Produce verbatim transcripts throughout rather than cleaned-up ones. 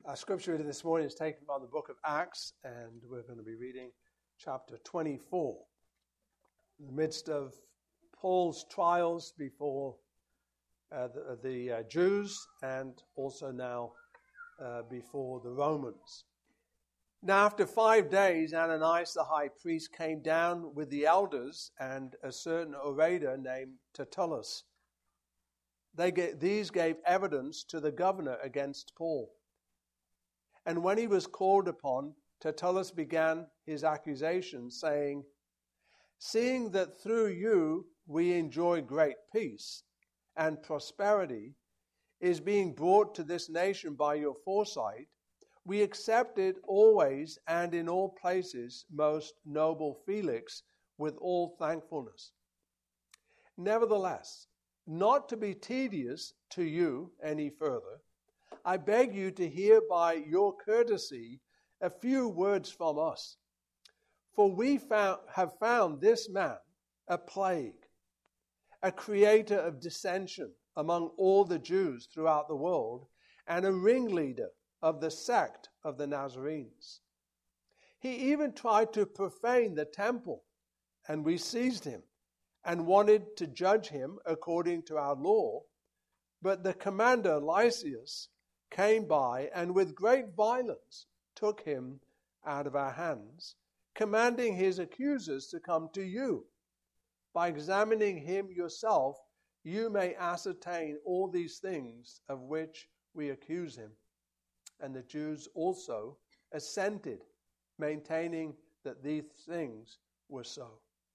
Our scripture reading this morning is taken from the book of Acts, and we're going to be reading chapter twenty-four. In the midst of Paul's trials before uh, the, the uh, Jews and also now uh, before the Romans. Now after five days, Ananias the high priest came down with the elders and a certain orator named Tertullus. They gave, these gave evidence to the governor against Paul. And when he was called upon, Tertullus began his accusation, saying, "Seeing that through you we enjoy great peace and prosperity is being brought to this nation by your foresight, we accept it always and in all places, most noble Felix, with all thankfulness. Nevertheless, not to be tedious to you any further, I beg you to hear by your courtesy a few words from us. For we found, have found this man a plague, a creator of dissension among all the Jews throughout the world, and a ringleader of the sect of the Nazarenes. He even tried to profane the temple, and we seized him and wanted to judge him according to our law. But the commander Lysias came by and with great violence took him out of our hands, commanding his accusers to come to you. By examining him yourself, you may ascertain all these things of which we accuse him." And the Jews also assented, maintaining that these things were so.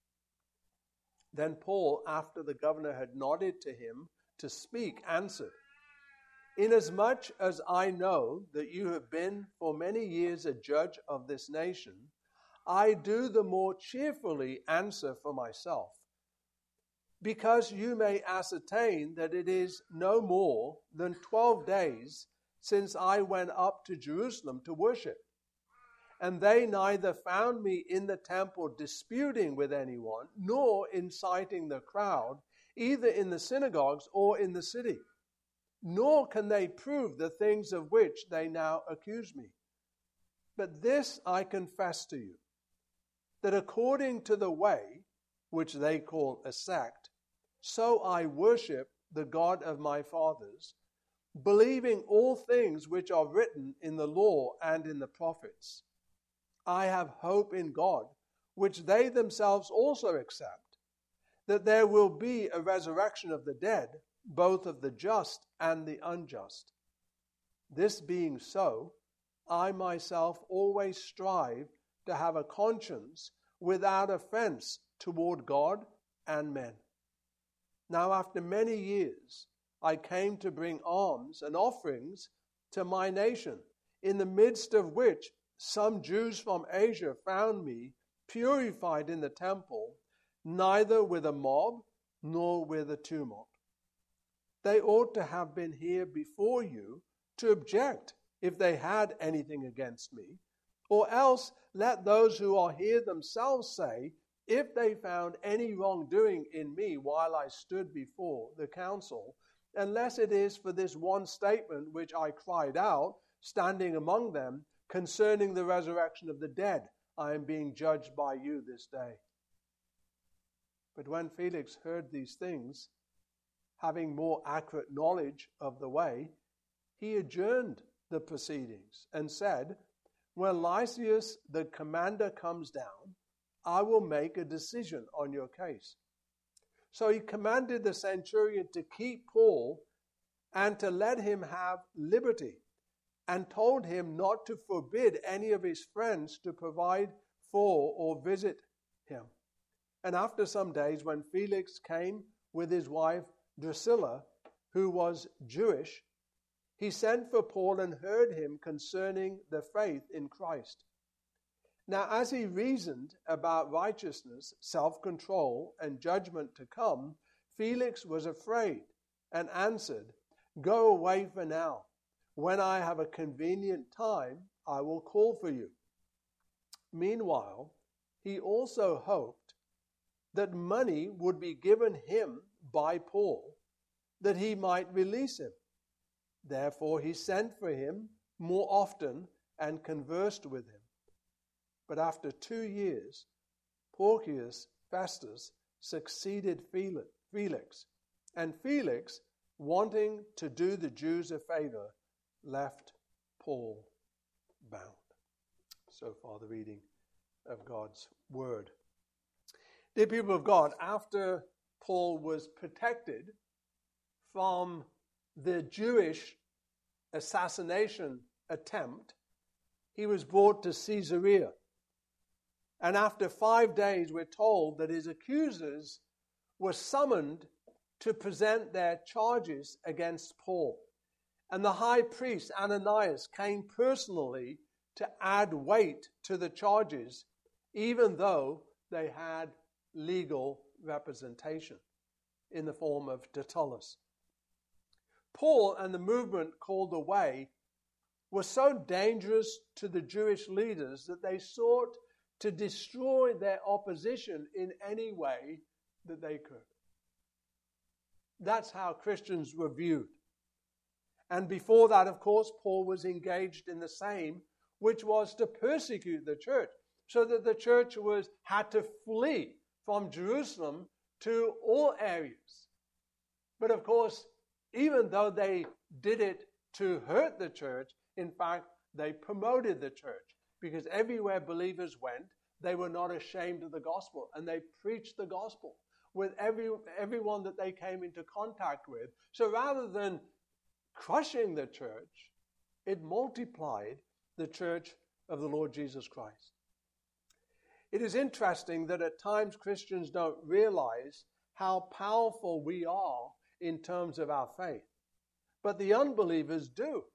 Then Paul, after the governor had nodded to him to speak, answered, "Inasmuch as I know that you have been for many years a judge of this nation, I do the more cheerfully answer for myself, because you may ascertain that it is no more than twelve days since I went up to Jerusalem to worship, and they neither found me in the temple disputing with anyone, nor inciting the crowd, either in the synagogues or in the city. Nor can they prove the things of which they now accuse me. But this I confess to you, that according to the way, which they call a sect, so I worship the God of my fathers, believing all things which are written in the law and in the prophets. I have hope in God, which they themselves also accept, that there will be a resurrection of the dead, both of the just and the unjust. This being so, I myself always strive to have a conscience without offense toward God and men. Now after many years, I came to bring alms and offerings to my nation, in the midst of which some Jews from Asia found me purified in the temple, neither with a mob nor with a tumult. They ought to have been here before you to object if they had anything against me, or else let those who are here themselves say, if they found any wrongdoing in me while I stood before the council, unless it is for this one statement which I cried out, standing among them, concerning the resurrection of the dead, I am being judged by you this day." But when Felix heard these things, having more accurate knowledge of the way, he adjourned the proceedings and said, "When Lysias the commander comes down, I will make a decision on your case." So he commanded the centurion to keep Paul and to let him have liberty, and told him not to forbid any of his friends to provide for or visit him. And after some days, when Felix came with his wife Drusilla, who was Jewish, he sent for Paul and heard him concerning the faith in Christ. Now as he reasoned about righteousness, self-control, and judgment to come, Felix was afraid and answered, "Go away for now. When I have a convenient time, I will call for you." Meanwhile, he also hoped that money would be given him by Paul, that he might release him. Therefore he sent for him more often and conversed with him. But after two years, Porcius Festus succeeded Felix, and Felix, wanting to do the Jews a favor, left Paul bound. So far, the reading of God's word. Dear people of God, after Paul was protected from the Jewish assassination attempt, he was brought to Caesarea. And after five days, we're told that his accusers were summoned to present their charges against Paul. And the high priest Ananias came personally to add weight to the charges, even though they had legal representation in the form of Tertullus. Paul and the movement called the Way were so dangerous to the Jewish leaders that they sought to destroy their opposition in any way that they could. That's how Christians were viewed. And before that, of course, Paul was engaged in the same, which was to persecute the church, so that the church was had to flee from Jerusalem to all areas. But of course, even though they did it to hurt the church, in fact, they promoted the church, because everywhere believers went, they were not ashamed of the gospel, and they preached the gospel with every everyone that they came into contact with. So rather than crushing the church, it multiplied the church of the Lord Jesus Christ. It is interesting that at times Christians don't realize how powerful we are in terms of our faith, but the unbelievers do.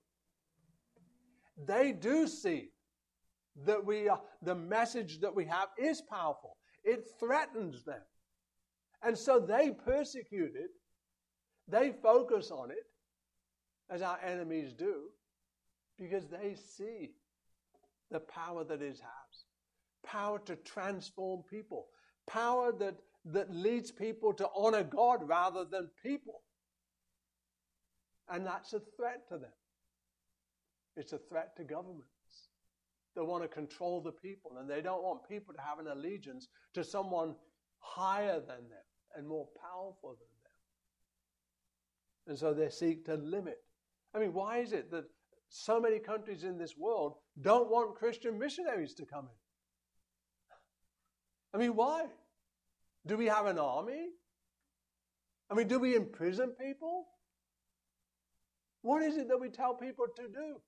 They do see that we are, the message that we have is powerful. It threatens them. And so they persecute it. They focus on it, as our enemies do, because they see the power that it has. Power to transform people. Power that, that leads people to honor God rather than people. And that's a threat to them. It's a threat to governments. They want to control the people, and they don't want people to have an allegiance to someone higher than them and more powerful than them. And so they seek to limit. I mean, why is it that so many countries in this world don't want Christian missionaries to come in? I mean, why? Do we have an army? I mean, do we imprison people? What is it that we tell people to do?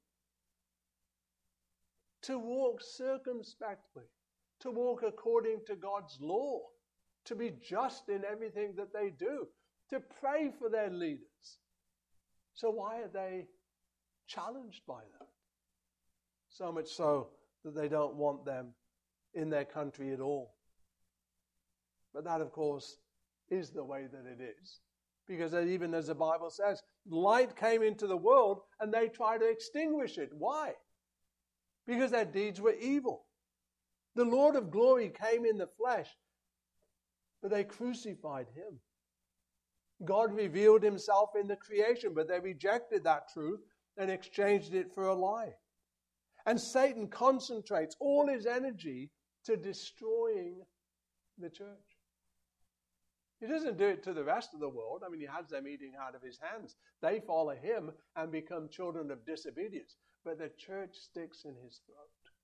To walk circumspectly, to walk according to God's law, to be just in everything that they do, to pray for their leaders. So why are they challenged by that? So much so that they don't want them in their country at all. But that, of course, is the way that it is. Because even as the Bible says, light came into the world and they tried to extinguish it. Why? Because their deeds were evil. The Lord of glory came in the flesh, but they crucified him. God revealed himself in the creation, but they rejected that truth and exchanged it for a lie. And Satan concentrates all his energy to destroying the church. He doesn't do it to the rest of the world. I mean, he has them eating out of his hands. They follow him and become children of disobedience. But the church sticks in his throat.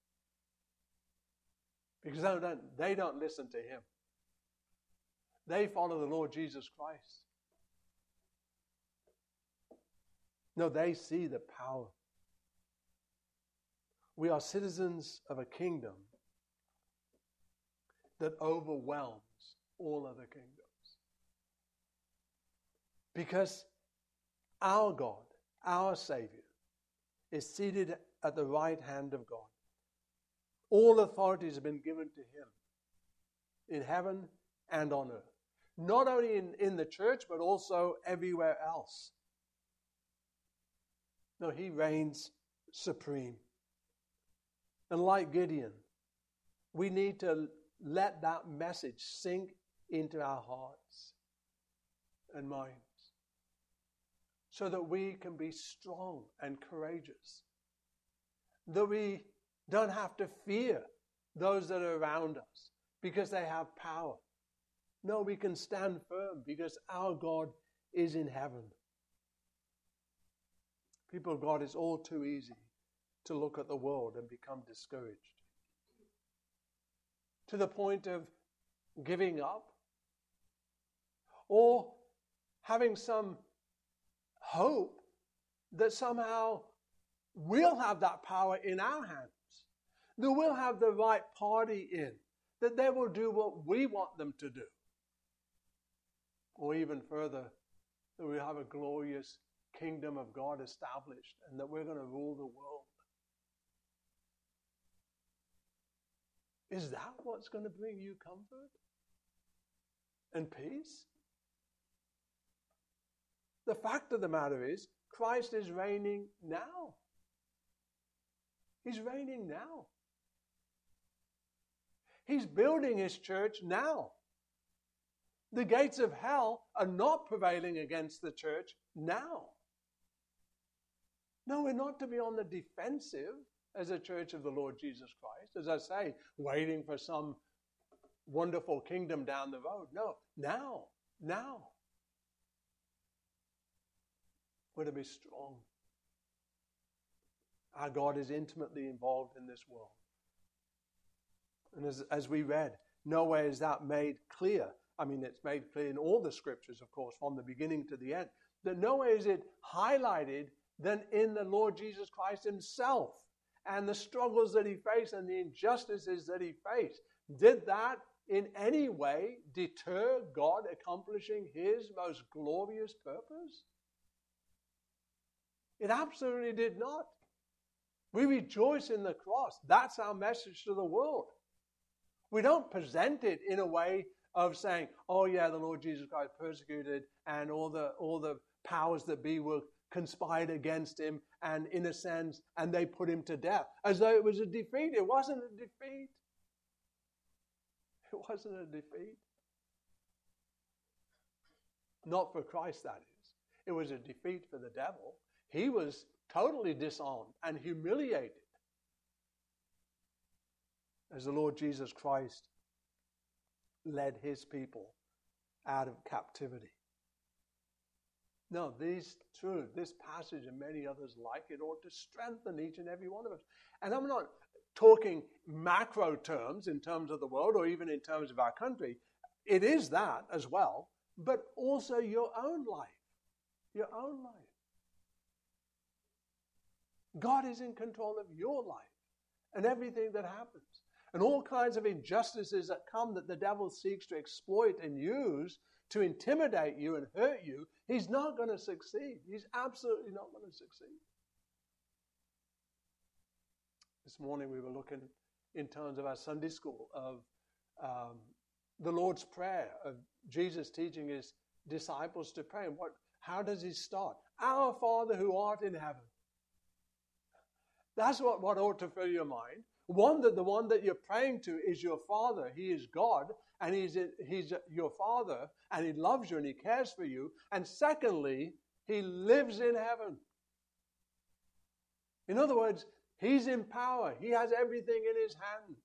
Because they don't, they don't listen to him. They follow the Lord Jesus Christ. No, they see the power. We are citizens of a kingdom that overwhelms all other kingdoms. Because our God, our Savior, is seated at the right hand of God. All authorities have been given to him in heaven and on earth. Not only in, in the church, but also everywhere else. No, he reigns supreme. And like Gideon, we need to let that message sink into our hearts and minds so that we can be strong and courageous that we don't have to fear those that are around us because they have power. No, we can stand firm because our God is in heaven. People of God, it's all too easy to look at the world and become discouraged to the point of giving up or having some hope that somehow we'll have that power in our hands, that we'll have the right party in, that they will do what we want them to do. Or even further, that we have a glorious kingdom of God established and that we're going to rule the world. Is that what's going to bring you comfort and peace? The fact of the matter is, Christ is reigning now. He's reigning now. He's building his church now. The gates of hell are not prevailing against the church now. No, we're not to be on the defensive as a church of the Lord Jesus Christ. As I say, waiting for some wonderful kingdom down the road. No, now, now. We're to be strong. Our God is intimately involved in this world. And as, as we read, nowhere is that made clear. I mean, it's made clear in all the scriptures, of course, from the beginning to the end, that nowhere is it highlighted than in the Lord Jesus Christ himself and the struggles that he faced and the injustices that he faced. Did that in any way deter God accomplishing his most glorious purpose? It absolutely did not. We rejoice in the cross. That's our message to the world. We don't present it in a way of saying, oh yeah, the Lord Jesus Christ persecuted and all the all the powers that be were conspired against him and in a sense, and they put him to death. As though it was a defeat. It wasn't a defeat. It wasn't a defeat. Not for Christ, that is. It was a defeat for the devil. He was totally disarmed and humiliated as the Lord Jesus Christ led his people out of captivity. No, these truths, this passage and many others like it ought to strengthen each and every one of us. And I'm not talking macro terms in terms of the world or even in terms of our country. It is that as well, but also your own life. Your own life. God is in control of your life and everything that happens. And all kinds of injustices that come that the devil seeks to exploit and use to intimidate you and hurt you, he's not going to succeed. He's absolutely not going to succeed. This morning we were looking in terms of our Sunday school of um, the Lord's Prayer, of Jesus teaching his disciples to pray. And what? How does he start? Our Father who art in heaven. That's what, what ought to fill your mind. One, that the one that you're praying to is your Father. He is God, and he's, he's your Father, and he loves you, and he cares for you. And secondly, he lives in heaven. In other words, he's in power. He has everything in his hands.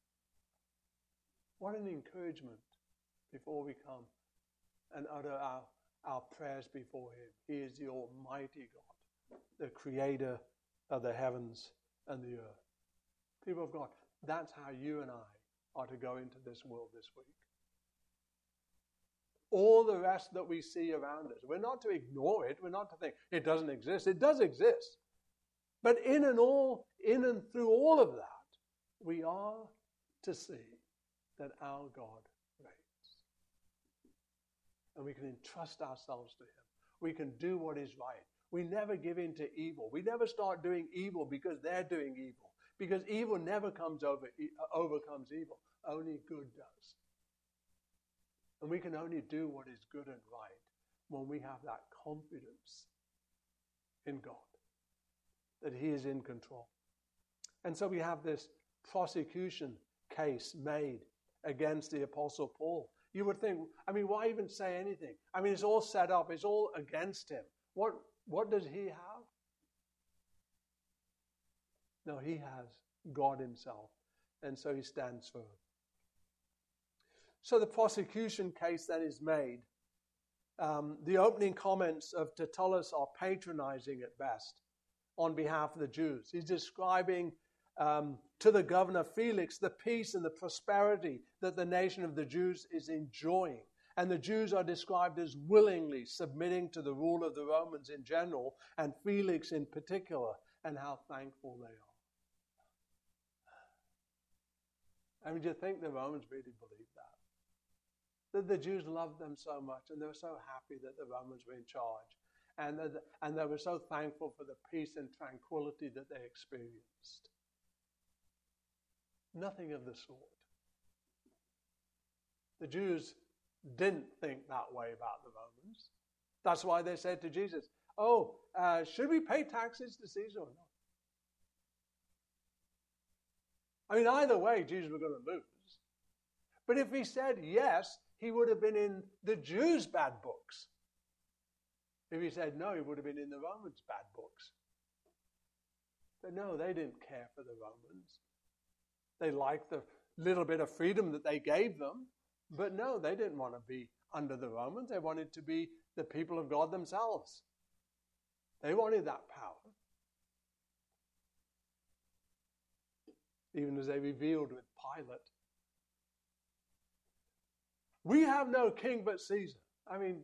What an encouragement before we come and utter our, our prayers before him. He is the Almighty God, the creator of the heavens and the earth. People of God, that's how you and I are to go into this world this week. All the rest that we see around us, we're not to ignore it. We're not to think it doesn't exist. It does exist. But in and all, in and through all of that, we are to see that our God reigns. And we can entrust ourselves to him. We can do what is right. We never give in to evil. We never start doing evil because they're doing evil. Because evil never comes over, overcomes evil. Only good does. And we can only do what is good and right when we have that confidence in God, that he is in control. And so we have this prosecution case made against the Apostle Paul. You would think, I mean, why even say anything? I mean, it's all set up. It's all against him. What, what does he have? No, he has God himself, and so he stands firm. So the prosecution case then is made. Um, the opening comments of Tertullus are patronizing at best on behalf of the Jews. He's describing um, to the governor Felix the peace and the prosperity that the nation of the Jews is enjoying. And the Jews are described as willingly submitting to the rule of the Romans in general, and Felix in particular, and how thankful they are. I mean, do you think the Romans really believed that? That the Jews loved them so much, and they were so happy that the Romans were in charge. And, that, and they were so thankful for the peace and tranquility that they experienced. Nothing of the sort. The Jews didn't think that way about the Romans. That's why they said to Jesus, oh, uh, should we pay taxes to Caesar or not? I mean, either way, Jews were going to lose. But if he said yes, he would have been in the Jews' bad books. If he said no, he would have been in the Romans' bad books. But no, they didn't care for the Romans. They liked the little bit of freedom that they gave them. But no, they didn't want to be under the Romans. They wanted to be the people of God themselves. They wanted that power. Even as they revealed with Pilate. We have no king but Caesar. I mean,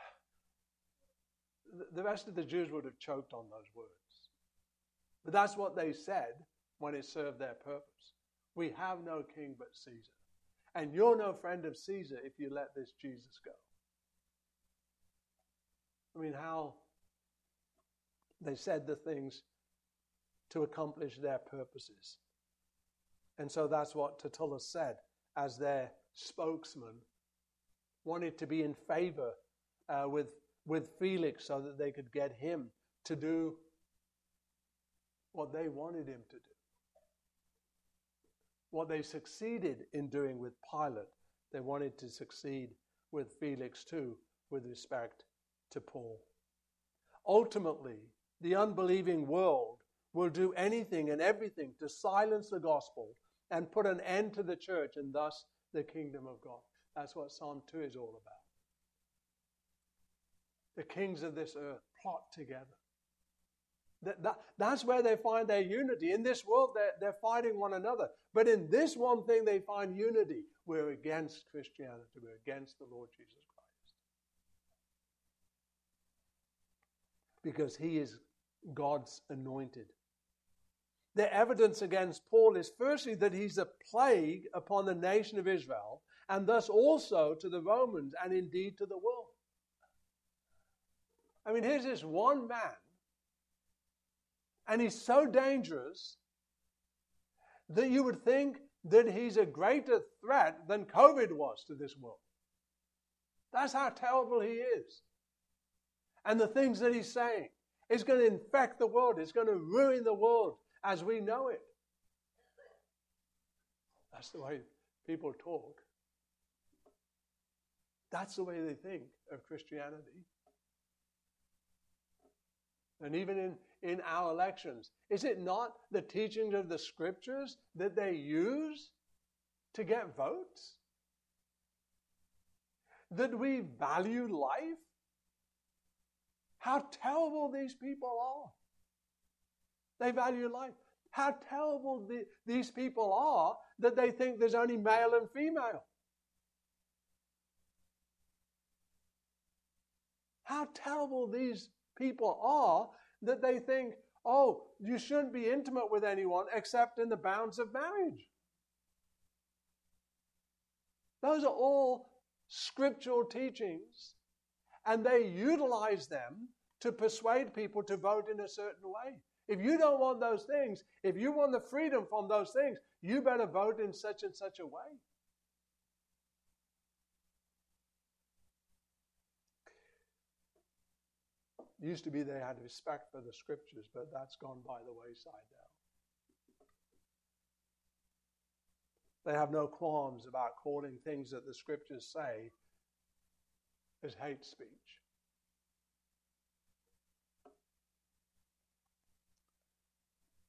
the rest of the Jews would have choked on those words. But that's what they said when it served their purpose. We have no king but Caesar. And you're no friend of Caesar if you let this Jesus go. I mean, how they said the things to accomplish their purposes. And so that's what Tertullus said as their spokesman, wanted to be in favor uh, with, with Felix so that they could get him to do what they wanted him to do. What they succeeded in doing with Pilate, they wanted to succeed with Felix too, with respect to Paul. Ultimately, the unbelieving world will do anything and everything to silence the gospel and put an end to the church and thus the kingdom of God. That's what Psalm two is all about. The kings of this earth plot together. That, that, that's where they find their unity. In this world, they're, they're fighting one another. But in this one thing, they find unity. We're against Christianity. We're against the Lord Jesus Christ. Because he is God's anointed. The evidence against Paul is firstly that he's a plague upon the nation of Israel, and thus also to the Romans, and indeed to the world. I mean, here's this one man, and he's so dangerous that you would think that he's a greater threat than COVID was to this world. That's how terrible he is. And the things that he's saying is going to infect the world. It's going to ruin the world as we know it. That's the way people talk. That's the way they think of Christianity. And even in, in our elections, is it not the teachings of the scriptures that they use to get votes? That we value life? How terrible these people are. They value life. How terrible the, these people are that they think there's only male and female. How terrible these people are that they think, oh, you shouldn't be intimate with anyone except in the bounds of marriage. Those are all scriptural teachings, and they utilize them to persuade people to vote in a certain way. If you don't want those things, if you want the freedom from those things, you better vote in such and such a way. It used to be they had respect for the scriptures, but that's gone by the wayside now. They have no qualms about calling things that the scriptures say as hate speech.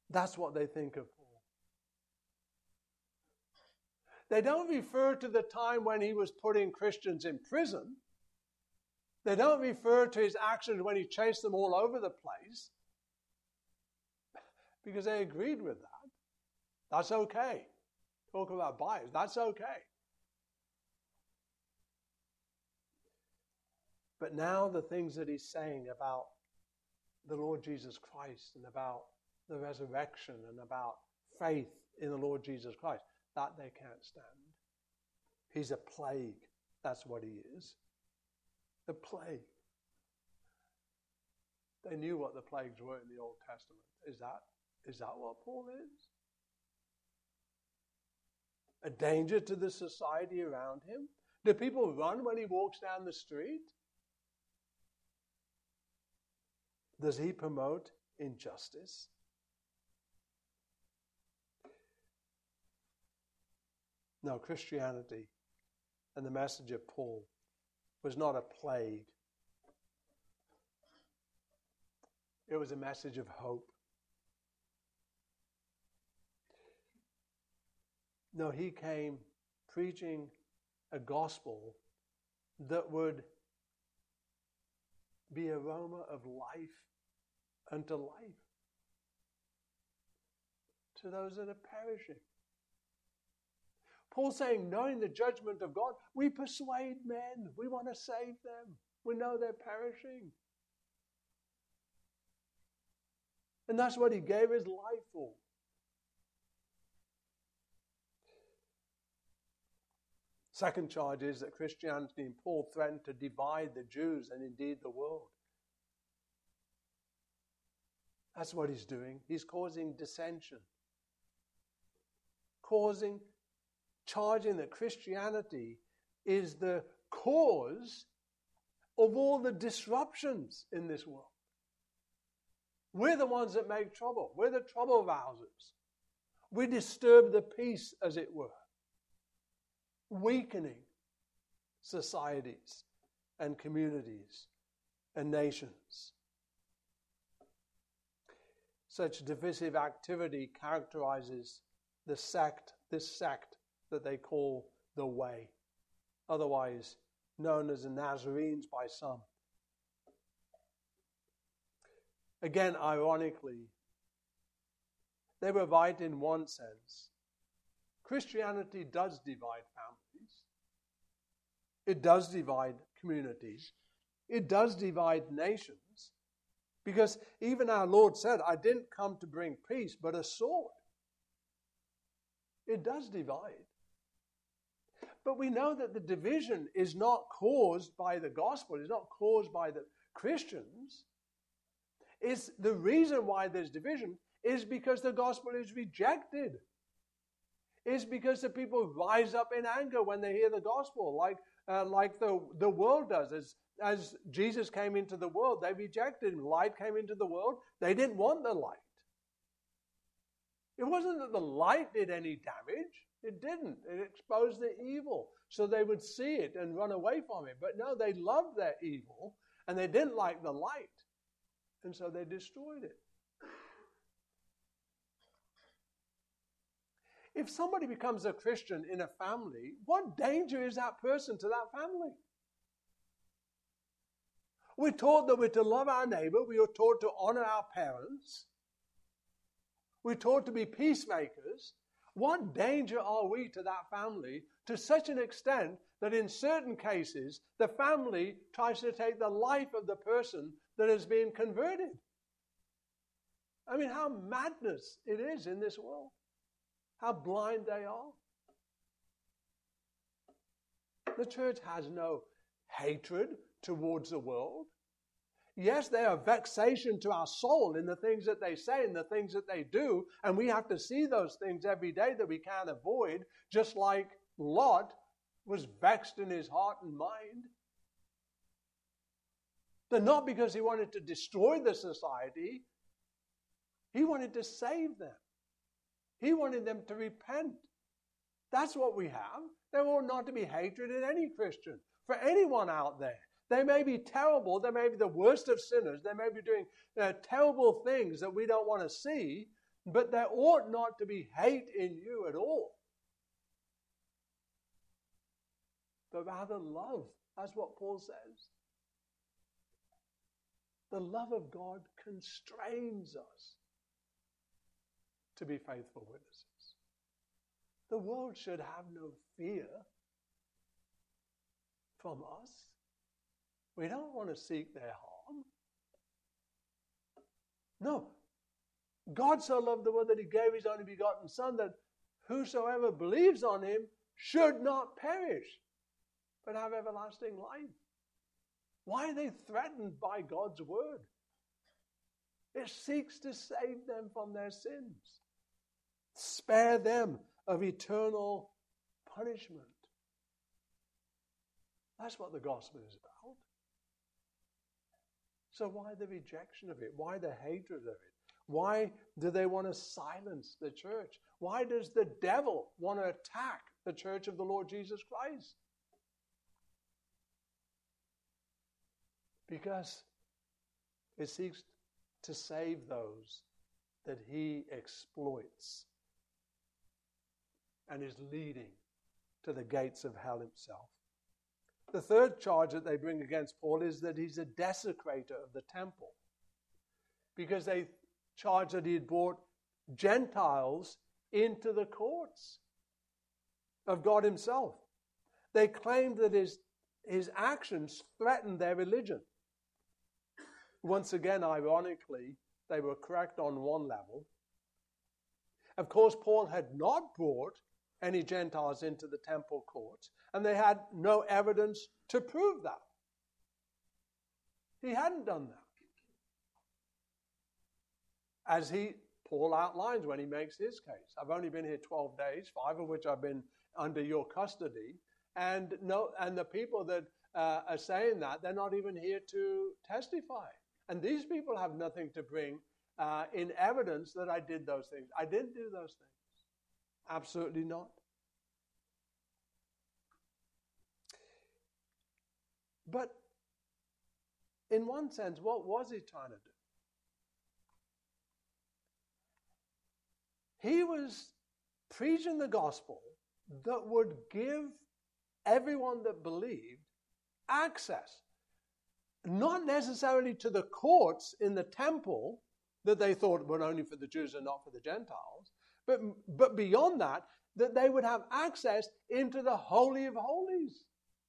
That's what they think of Paul. They don't refer to the time when he was putting Christians in prison. They don't refer to his actions when he chased them all over the place, because they agreed with that. That's okay. Talk about bias. That's okay. But now the things that he's saying about the Lord Jesus Christ and about the resurrection and about faith in the Lord Jesus Christ, that they can't stand. He's a plague. That's what he is. The plague. They knew what the plagues were in the Old Testament. Is that, is that what Paul is? A danger to the society around him? Do people run when he walks down the street? Does he promote injustice? No, Christianity and the message of Paul was not a plague. It was a message of hope. No, he came preaching a gospel that would be an aroma of life unto life to those that are perishing. Paul's saying, knowing the judgment of God, we persuade men. We want to save them. We know they're perishing. And that's what he gave his life for. Second charge is that Christianity and Paul threatened to divide the Jews and indeed the world. That's what he's doing. He's causing dissension. Causing, charging that Christianity is the cause of all the disruptions in this world. We're the ones that make trouble. We're the trouble rousers. We disturb the peace, as it were, weakening societies and communities and nations. Such divisive activity characterizes the sect, this sect that they call the Way, otherwise known as the Nazarenes by some. Again, ironically, they were right in one sense. Christianity does divide families. It does divide communities. It does divide nations. Because even our Lord said, I didn't come to bring peace, but a sword. It does divide. But we know that the division is not caused by the gospel. It's not caused by the Christians. It's the reason why there's division is because the gospel is rejected. It's because the people rise up in anger when they hear the gospel, like uh, like the, the world does. As, as Jesus came into the world, they rejected him. Light came into the world. They didn't want the light. It wasn't that the light did any damage. It didn't. It exposed the evil. So they would see it and run away from it. But no, they loved their evil and they didn't like the light. And so they destroyed it. If somebody becomes a Christian in a family, what danger is that person to that family? We're taught that we're to love our neighbor. We are taught to honor our parents. We're taught to be peacemakers. What danger are we to that family to such an extent that in certain cases the family tries to take the life of the person that has been converted? I mean, how madness it is in this world. How blind they are. The church has no hatred towards the world. Yes, they are vexation to our soul in the things that they say and the things that they do, and we have to see those things every day that we can't avoid, just like Lot was vexed in his heart and mind. But not because he wanted to destroy the society. He wanted to save them. He wanted them to repent. That's what we have. There ought not to be hatred in any Christian, for anyone out there. They may be terrible. They may be the worst of sinners. They may be doing uh, terrible things that we don't want to see. But there ought not to be hate in you at all, but rather love. That's what Paul says. The love of God constrains us to be faithful witnesses. The world should have no fear from us. We don't want to seek their harm. No. God so loved the world that he gave his only begotten Son, that whosoever believes on him should not perish, but have everlasting life. Why are they threatened by God's word? It seeks to save them from their sins, spare them of eternal punishment. That's what the gospel is about. So why the rejection of it? Why the hatred of it? Why do they want to silence the church? Why does the devil want to attack the church of the Lord Jesus Christ? Because it seeks to save those that he exploits and is leading to the gates of hell himself. The third charge that they bring against Paul is that he's a desecrator of the temple, because they charge that he had brought Gentiles into the courts of God himself. They claimed that his, his actions threatened their religion. Once again, ironically, they were correct on one level. Of course, Paul had not brought any Gentiles into the temple courts, and they had no evidence to prove that. He hadn't done that. As he, Paul outlines when he makes his case. I've only been here twelve days, five of which I've been under your custody, and no, and the people that uh, are saying that, they're not even here to testify. And these people have nothing to bring uh, in evidence that I did those things. I didn't do those things. Absolutely not. But in one sense, what was he trying to do? He was preaching the gospel that would give everyone that believed access, not necessarily to the courts in the temple that they thought were only for the Jews and not for the Gentiles, but, but beyond that, that they would have access into the Holy of Holies.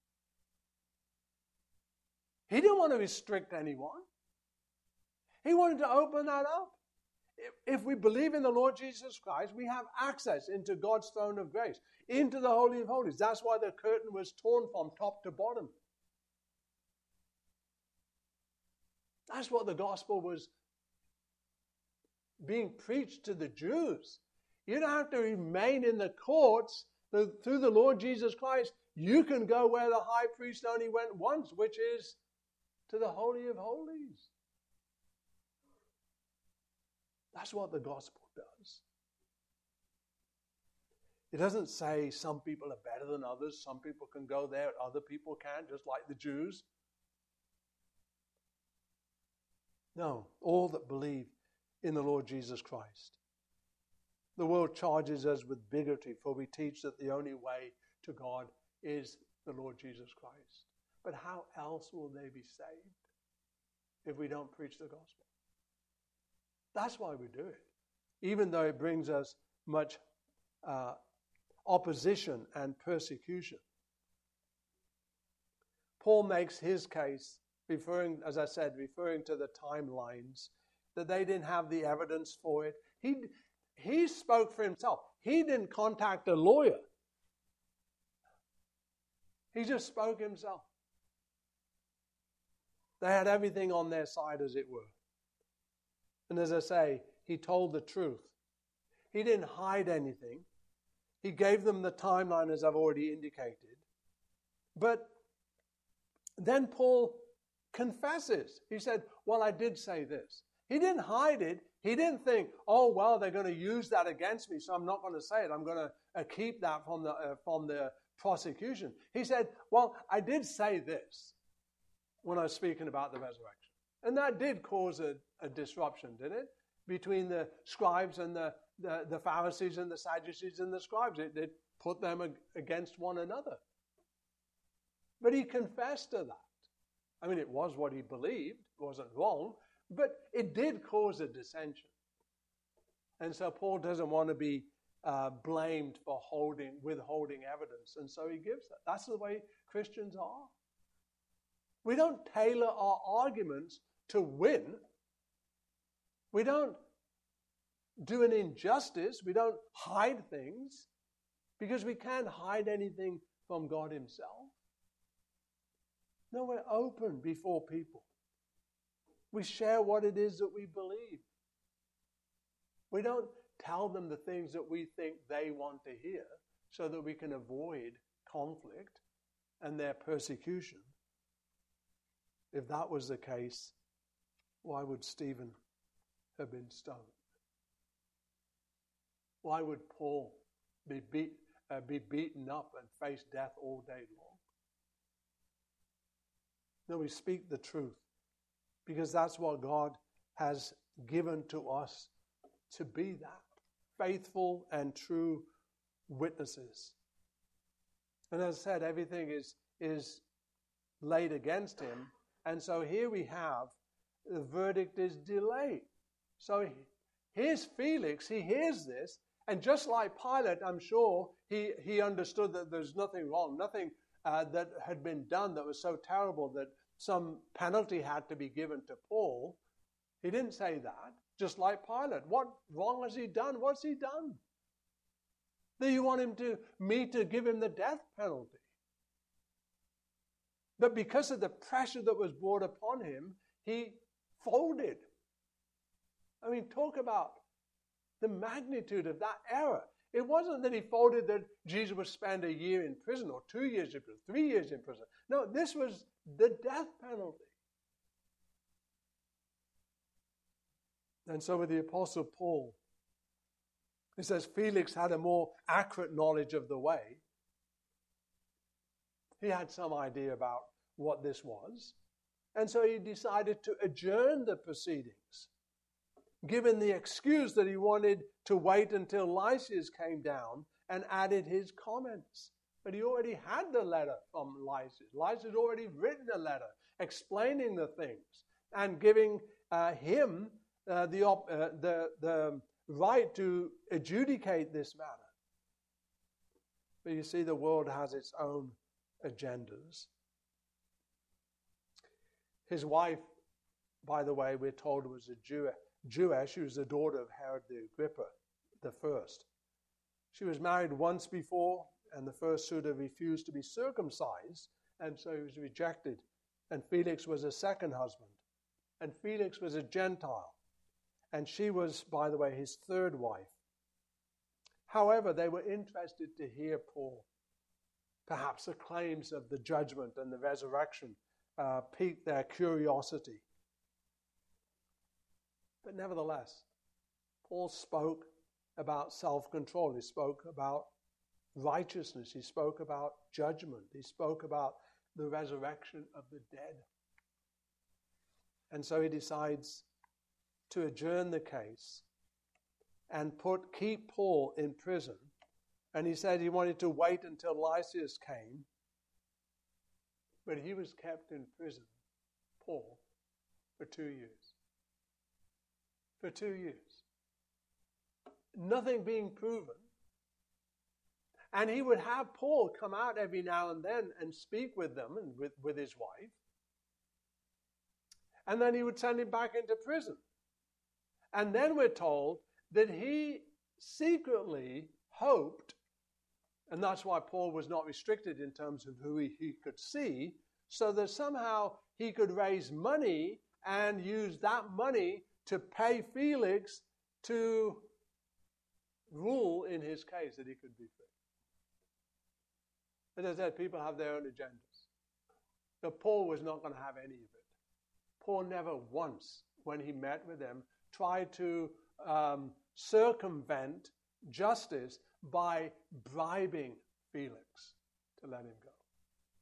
He didn't want to restrict anyone. He wanted to open that up. If we believe in the Lord Jesus Christ, we have access into God's throne of grace, into the Holy of Holies. That's why the curtain was torn from top to bottom. That's what the gospel was being preached to the Jews. You don't have to remain in the courts. Through the Lord Jesus Christ, you can go where the high priest only went once, which is to the Holy of Holies. That's what the gospel does. It doesn't say some people are better than others. Some people can go there, other people can't, just like the Jews. No, all that believe in the Lord Jesus Christ. The world charges us with bigotry, for we teach that the only way to God is the Lord Jesus Christ. But how else will they be saved if we don't preach the gospel? That's why we do it, even though it brings us much uh, opposition and persecution. Paul makes his case, referring, as I said, referring to the timelines, that they didn't have the evidence for it. He, he spoke for himself. He didn't contact a lawyer. He just spoke himself. They had everything on their side, as it were. And as I say, he told the truth. He didn't hide anything. He gave them the timeline, as I've already indicated. But then Paul confesses. He said, well, I did say this. He didn't hide it. He didn't think, oh, well, they're going to use that against me, so I'm not going to say it. I'm going to uh, keep that from the, uh, from the prosecution. He said, well, I did say this when I was speaking about the resurrection. And that did cause a, a disruption, didn't it? between the scribes and the, the, the Pharisees and the Sadducees and the scribes. It, it put them ag- against one another. But he confessed to that. I mean, it was what he believed. It wasn't wrong. But it did cause a dissension. And so Paul doesn't want to be uh, blamed for holding, withholding evidence. And so he gives that. That's the way Christians are. We don't tailor our arguments to win. We don't do an injustice. We don't hide things because we can't hide anything from God himself. No, we're open before people. We share what it is that we believe. We don't tell them the things that we think they want to hear so that we can avoid conflict and their persecution. If that was the case, why would Stephen have been stoned? Why would Paul be, beat, uh, be beaten up and face death all day long? No, we speak the truth because that's what God has given to us to be, that faithful and true witnesses. And as I said, everything is, is laid against him. And so here we have the verdict is delayed. So here's Felix, he hears this, and just like Pilate, I'm sure he, he understood that there's nothing wrong, nothing uh, that had been done that was so terrible that some penalty had to be given to Paul. He didn't say that. Just like Pilate. What wrong has he done? What's he done? Do you want him to, me to give him the death penalty? But because of the pressure that was brought upon him, he folded. I mean, talk about the magnitude of that error. It wasn't that he folded that Jesus would spend a year in prison or two years in prison, three years in prison. No, this was the death penalty. And so with the Apostle Paul, it says Felix had a more accurate knowledge of the way. He had some idea about what this was. And so he decided to adjourn the proceedings, given the excuse that he wanted to wait until Lysias came down and added his comments. But he already had the letter from Lysias. Lysias had already written a letter explaining the things and giving uh, him uh, the, uh, the, the right to adjudicate this matter. But you see, the world has its own agendas. His wife, by the way, we're told was a Jew, Jewish. She was the daughter of Herod the Agrippa the first. She was married once before, and the first suitor refused to be circumcised, and so he was rejected. And Felix was a second husband. And Felix was a Gentile. And she was, by the way, his third wife. However, they were interested to hear Paul. Perhaps the claims of the judgment and the resurrection uh, piqued their curiosity. But nevertheless, Paul spoke about self-control. He spoke about righteousness. He spoke about judgment. He spoke about the resurrection of the dead. And so he decides to adjourn the case and put keep Paul in prison. And he said he wanted to wait until Lysias came. But he was kept in prison, Paul, for two years. For two years. Nothing being proven. And he would have Paul come out every now and then and speak with them and with, with his wife. And then he would send him back into prison. And then we're told that he secretly hoped, and that's why Paul was not restricted in terms of who he, he could see, so that somehow he could raise money and use that money to pay Felix to rule in his case, that he could be free. As I said, people have their own agendas. But Paul was not going to have any of it. Paul never once, when he met with them, tried to um, circumvent justice by bribing Felix to let him go.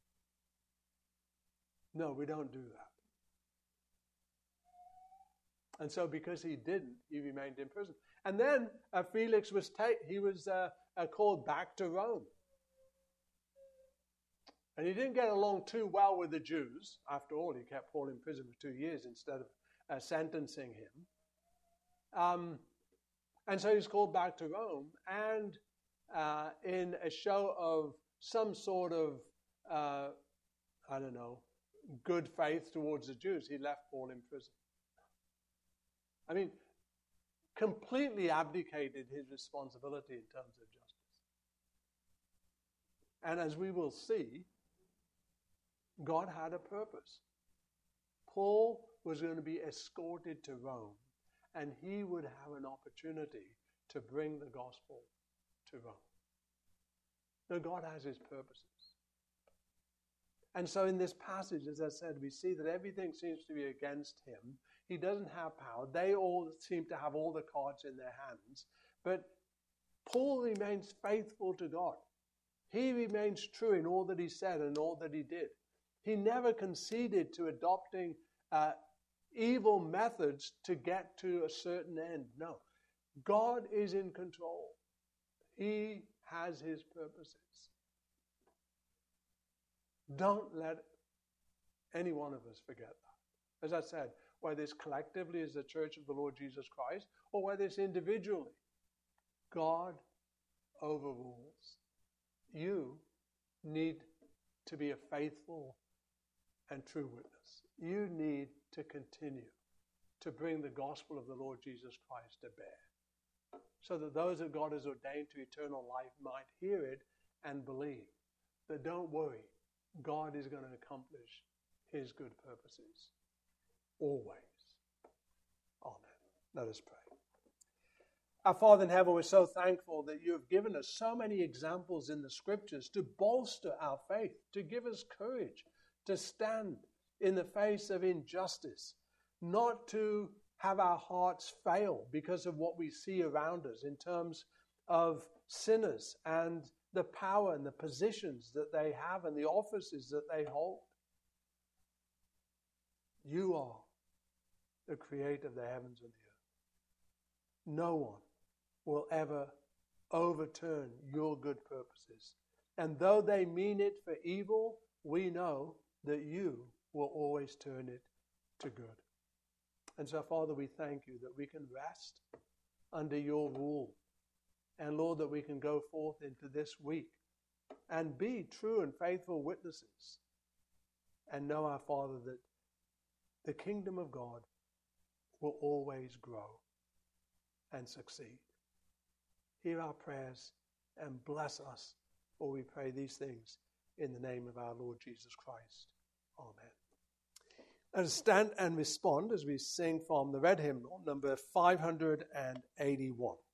No, we don't do And so because he didn't, he remained in prison. And then uh, Felix was ta- he was uh, uh, called back to Rome. And he didn't get along too well with the Jews. After all, he kept Paul in prison for two years instead of uh, sentencing him. Um, and so he was called back to Rome. And uh, in a show of some sort of, uh, I don't know, good faith towards the Jews, he left Paul in prison. I mean, completely abdicated his responsibility in terms of justice. And as we will see, God had a purpose. Paul was going to be escorted to Rome, and he would have an opportunity to bring the gospel to Rome. Now, God has his purposes. And so in this passage, as I said, we see that everything seems to be against him. He doesn't have power. They all seem to have all the cards in their hands. But Paul remains faithful to God. He remains true in all that he said and all that he did. He never conceded to adopting uh, evil methods to get to a certain end. No. God is in control. He has his purposes. Don't let any one of us forget that. As I said, whether it's collectively as the Church of the Lord Jesus Christ or whether it's individually, God overrules. You need to be a faithful and true witness. You need to continue to bring the gospel of the Lord Jesus Christ to bear, so that those that God has ordained to eternal life might hear it and believe. But don't worry, God is going to accomplish his good purposes always. Amen. Let us pray. Our Father in heaven, we're so thankful that you have given us so many examples in the scriptures to bolster our faith, to give us courage, to stand in the face of injustice, not to have our hearts fail because of what we see around us in terms of sinners and the power and the positions that they have and the offices that they hold. You are the creator of the heavens and the earth. No one will ever overturn your good purposes. And though they mean it for evil, we know that you will always turn it to good. And so, Father, we thank you that we can rest under your rule. And Lord, that we can go forth into this week and be true and faithful witnesses and know, our Father, that the kingdom of God will always grow and succeed. Hear our prayers and bless us, for we pray these things in the name of our Lord Jesus Christ. Amen. Let us stand and respond as we sing from the red hymnal, number five hundred eighty-one.